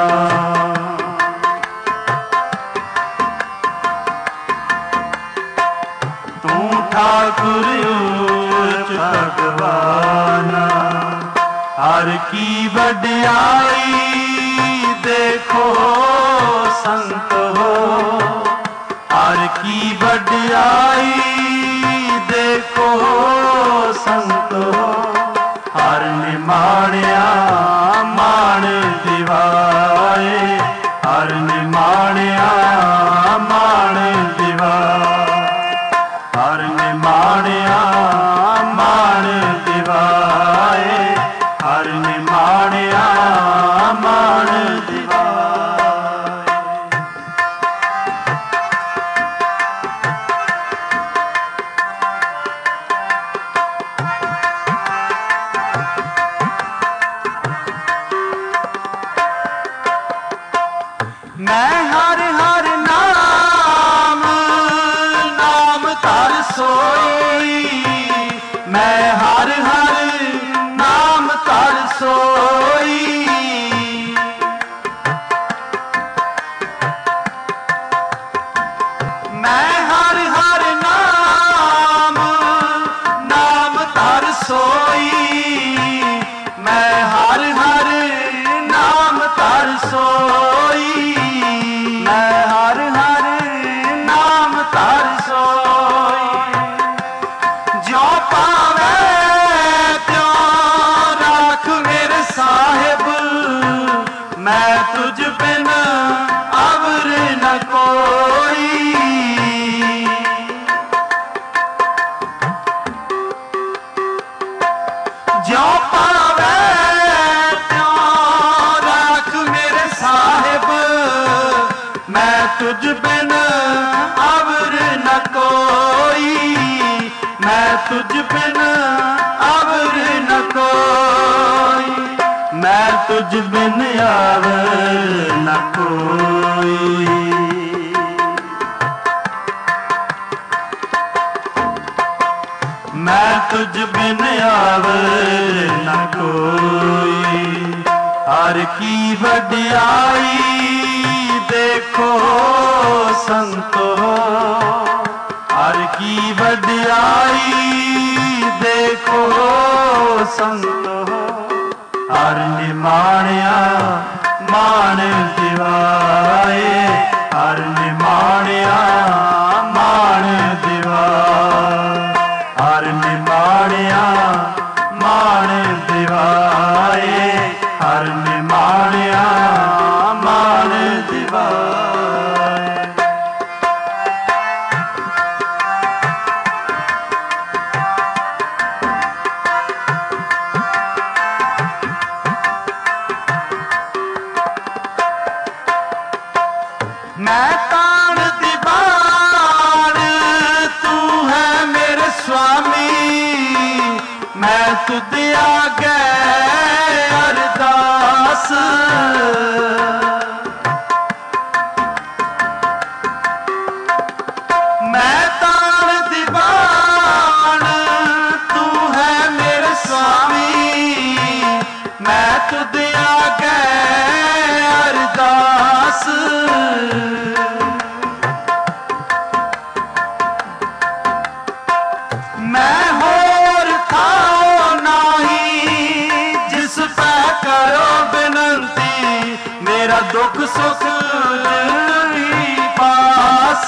तू ठाकुर ऊंच भगवाना, हर की वड्याई देखो संत हो, हर की वड्याई देखो संत हो, हर ने माणिया माण दिवाए, हर ने माणिया माण दिवाए, हर ने माणिया माण दिवाए, हर ने माणिया माण दिवाए। मैं हर हर नाम नाम तर सोई, मैं हर हर नाम तर सोई, मैं हर हर नाम नाम तर सोई, मैं हर हर नाम तर सोई, मैं हर हर नाम तर सोई। जो पावे त्यों राख मेरे साहिब, मैं तुझ बिन अवर न कोई। जो पावे त्यों राख मेरे साहिब, मैं तुझ बिन अवर न कोई, मैं तुझ बिन अवर न कोई, मैं तुझ बिन अवर न कोई। मैं तुझ बिन अवर न कोई, हर की वड्याई देखो संत हो, हर की वड्याई देखो संत हो, हर ने माणिया माण दिवाए, हर ने माणिया माण दिवाए। मैं तान दीवान तू है मेरे स्वामी, मैं तुझ आगे अरदास। मैं तान दीवान तू है मेरे स्वामी, मैं तुझ आगे अरदास। मैं होर थाओ नाही जिस पे करो बिनती, मेरा दुख सुख ही पास।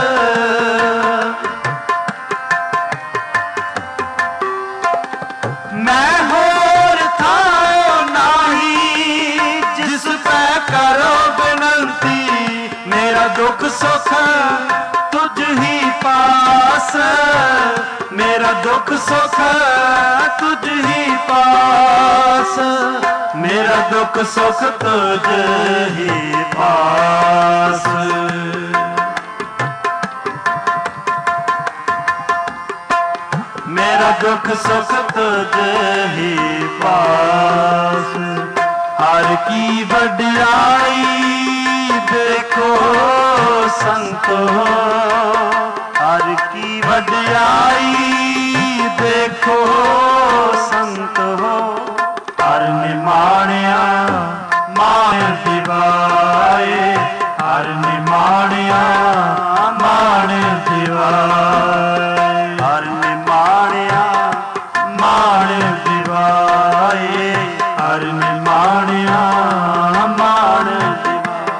मैं होर थाओ नाही जिस पे करो बिनती, मेरा दुख सुख तुझ ही पास। मेरा दुख सुख तुझ ही पास, मेरा दुख सुख तुझ ही पास। मेरा दुख सुख तुझ ही पास। हर की वड्याई देखो संतो, हर की वड्याई देखो संत हो। हर निमाणिया मान दिवाए, हर निमाणिया मान दिवाए, हर निमाणिया मान दिवाए, हर निमाणिया मान दिवाए।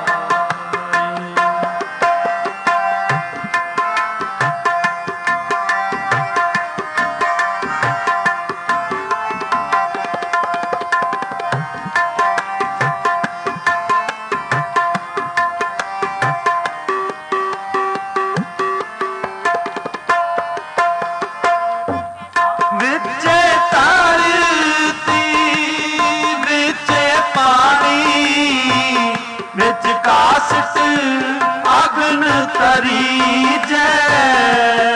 विचे धरती विचे पानी, विच कासट अग्न तरी जै।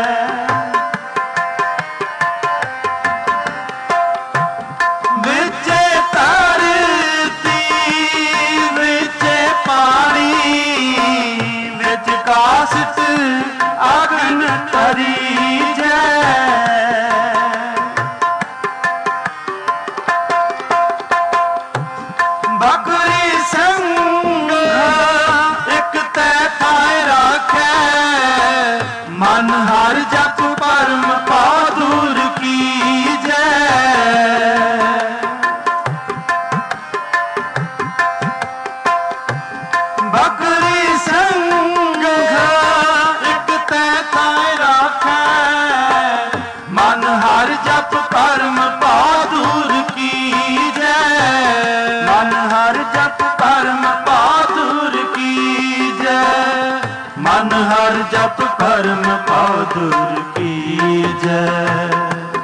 विचे धरती विचे पानी, विच कासट अग्न तरी जै। बकरी संग एक तै थाए राखै, मन हर जप परम पादुर की जय। बकरी संग एक तै थाए राखै, मन हर जप परम पादुर की जय। मन हर जप परम पादुर की जय, मन हर जप परम पादुर की जय।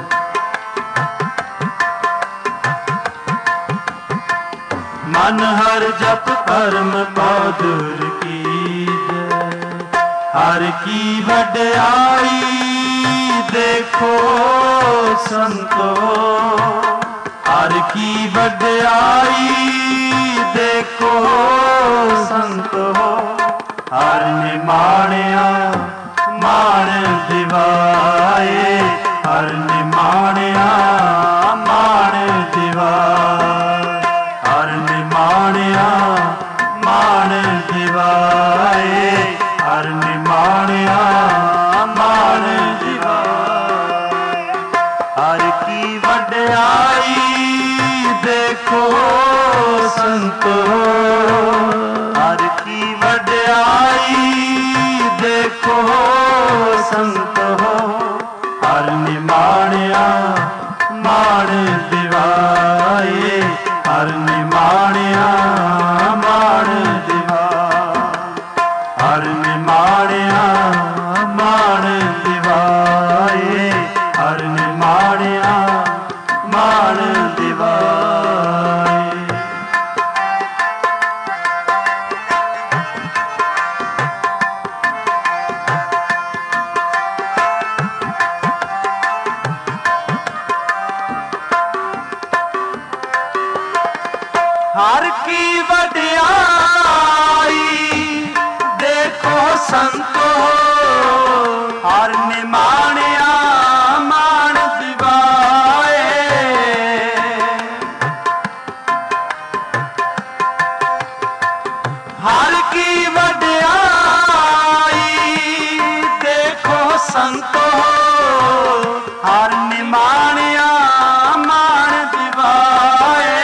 मन हर जप परम पादुर की जय। हर की वड्याई देखो संतो, हर की वड्याई देखो संत हो। हर निमाणिया मान दिवाए, हर निमाणिया मान दिवाए, हर निमाणिया मान दिवाए, हर निमाणिया मान दिवाए। हर की वड्याई देखो संतो, हर की वड्याई देखो संत हो। हर निमाणिया मान दिवाए, हर निमाणिया मान दिवाए, हर निमाणिया मान दिवाए, हर निमाणिया मान दिवाए। संत हो हर निमाणिया मान दिवाए। हर की वड्याई देखो संत हो हर निमाणिया मान दिवाए।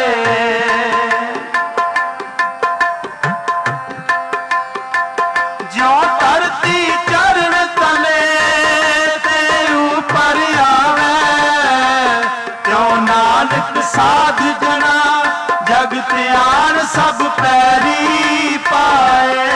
जो धरती चरण तले ते ऊपर आवे त्यों नानक साध जना जगत आन सब पैरी पाए।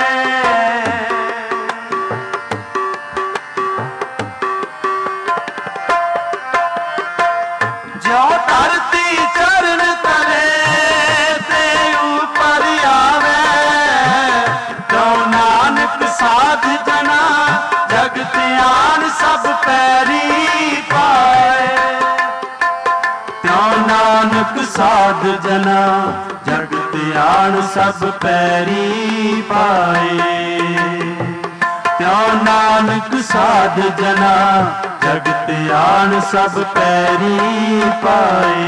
जो धरती चरण तले ते ऊपर आवे तो नानक साध जना जगत आन सब पैरी पाए। त्यों नानक साध जना जगत आन सब पैरी पाए। त्यों नानक साध जना जगत आन सब पैरी पाए।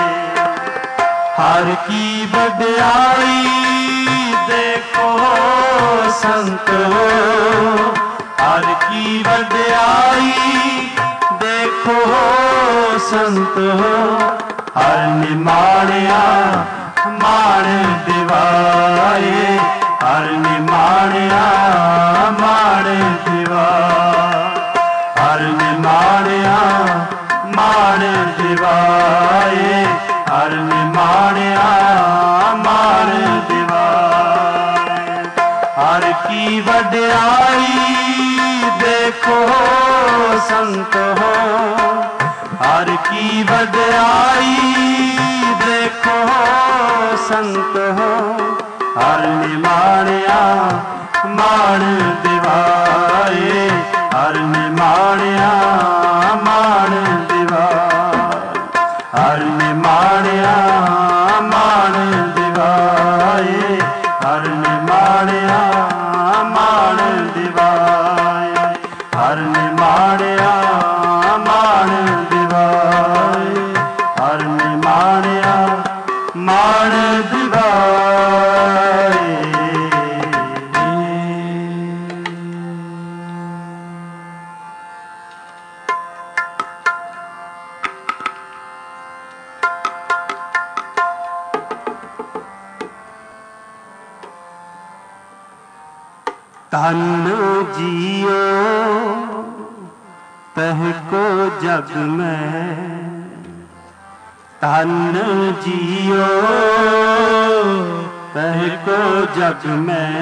हर की वड्याई देखो संत हो हर की वड्याई देखो संत हो हर निमाणिया मान दिवाए। हर निमाणिया मान दिवाए। हर निमाणिया मान दिवाए। हर निमाणिया मान दिवाए। हर की वड्याई देखो संत हो हर की वड्याई देखो संत हो हर निमाणिया मान दिवाए। हर निमाणिया मान दिवाए। हर निमाणिया मान दिवाए। हर निमाणिया मान दिवाए। हर निमाणिया मान दिवाए। हर निमाणिया मान दिवाए। तन जियो तह को जग में तन जियो तह को जग में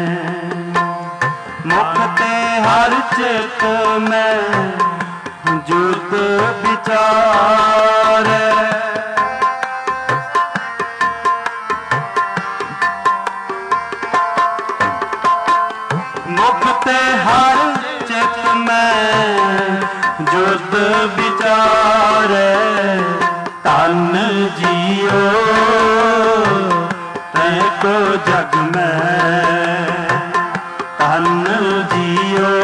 मुख ते हर चित में जुत विचार। मुख ते हर चित में जुत विचार। तन जियो तह को जग में तन जियो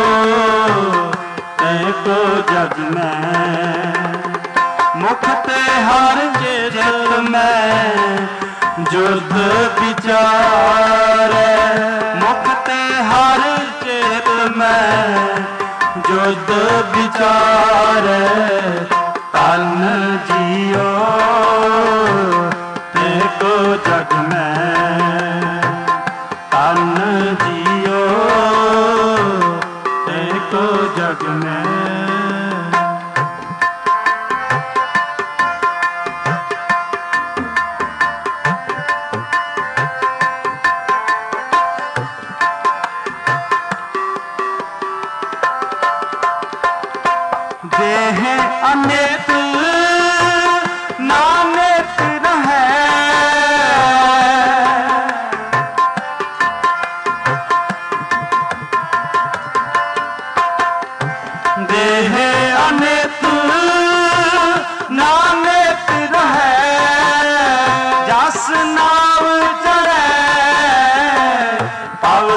तह को जग में मुख ते हर चित में जुत विचार। मुख ते हर चित में जुत विचार। तन जियो ते को जग में तन जियो ते को जग में। देह अनेक नानेक रहे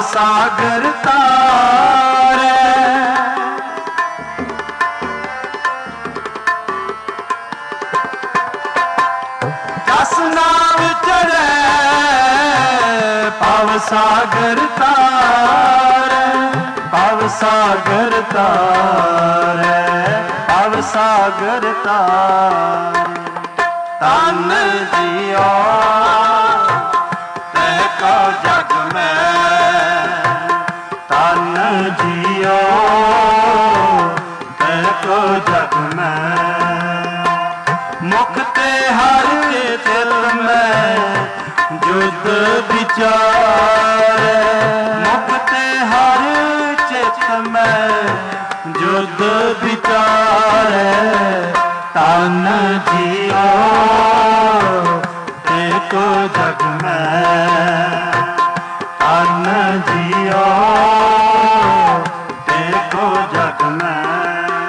सागर तारे। जस नाम चढ़े पाव सागर तारे, पाव सागर तारे, पाव सागर तारे। तन जियो तैको जग में, तन जियो तैको जग में। मुख ते हर के दिल में जुद विचारे, मुख ते हर चित में जुद विचारे। तन जियो एको जग में, तन जियो एको जग में।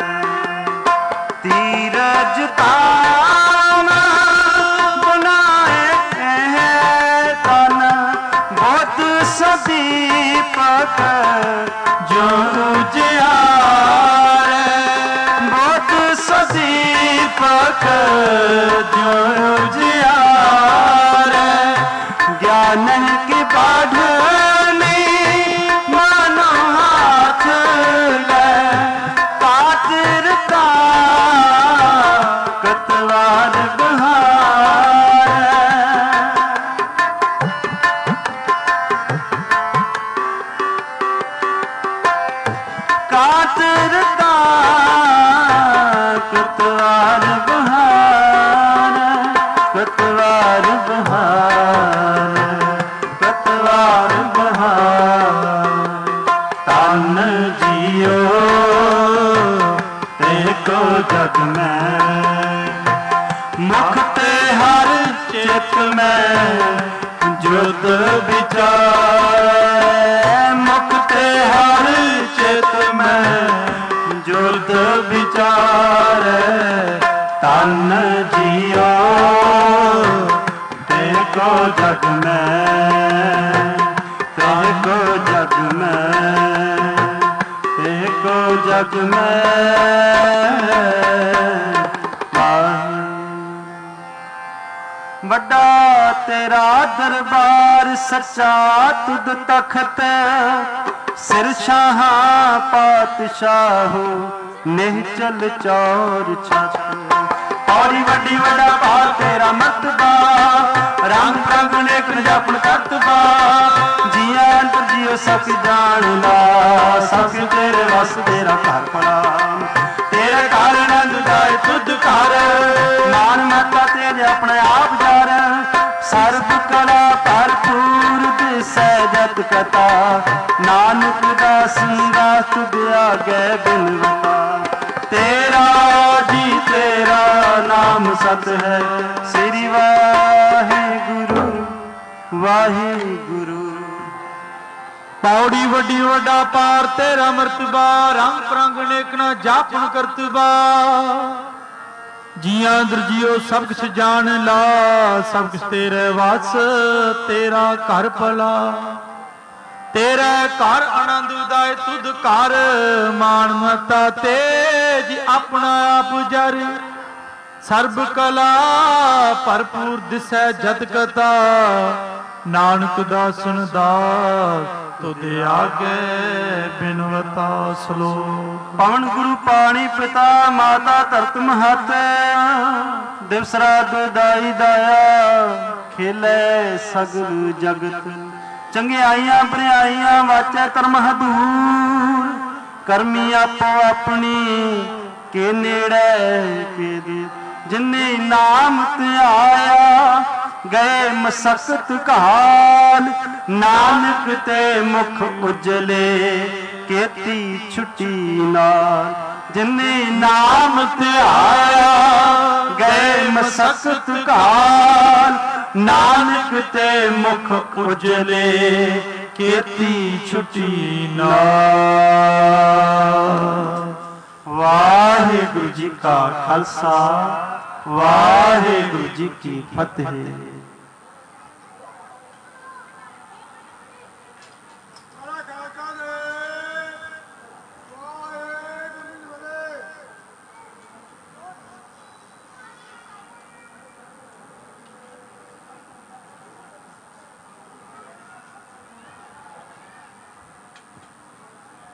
तीरज तान बनाए हैं तन बहुत सदीपक जो उजियारे, बहुत सदीपक जो उजियारे। ज्ञान की बाढ़नी मानो हाथ ले, कातिर का कतवार बहारे। कातिर का कतवार बहारे, कतवार बहारे, कतवार बहारे। तन जियो एको जग में, मुख ते हर चित में जुद विचारे, मुख ते हर चित में जुद विचारे। तन जियो तेको जग में, तेको जग में, तेको जग में। वड्डा तेरा दरबार सच्चा तुद तखत, सिर शाहा पातशाहो निहचल चौर छत। औरी वड्डी वड्डा पार तेरा मर्तबा, रंग रंग नेक जापन करतबा। जिया अंतर जियो सक जान ला, सक तेरे वस तेरा घर पड़ा। तेरे घर आनंद जाए तुद घर, मान मता तेरे अपने आप जार। सर्ब कला भरपूर दिसै जत कथा, नानक दासी दास तुद आगे बिनवता। तेरा जी तेरा नाम सत है, श्री वाहे गुरु वाहे गुरु। पौड़ी वड्डी वड्डा पार तेरा मर्तबा, रंग परंग नेकना जापन करतबा। जिया अंदर जियो सब किछ जान ला, सब किछ तेरे वास तेरा घर भला। तेरे घर आनंद उदाय तुद घर, मान मता तेज अपना आप जर। सर्ब कला भरपूर दिसै जत कथा, नानक दासन दास तुद आगे बिनवता। श्लोक। पवन गुरु पाणी पिता माता धरत महत, दिवस रात दाई दाया खेले सगल जगत। चंगियाइयां बरियाइयां वाचे धर्म हदूर, करमी आपो अपनी के नेड़े के दे। जिन्ने नाम ते आया गए मसकत काल, नानक ते मुख उजले केती छुट्टी नाल। जिन्ने नाम ते आया गए मसकत काल, नानक ते मुख उजले केती छुट्टी नाल। वाहिगुरु जी का खालसा, वाहिगुरु जी की फतेह।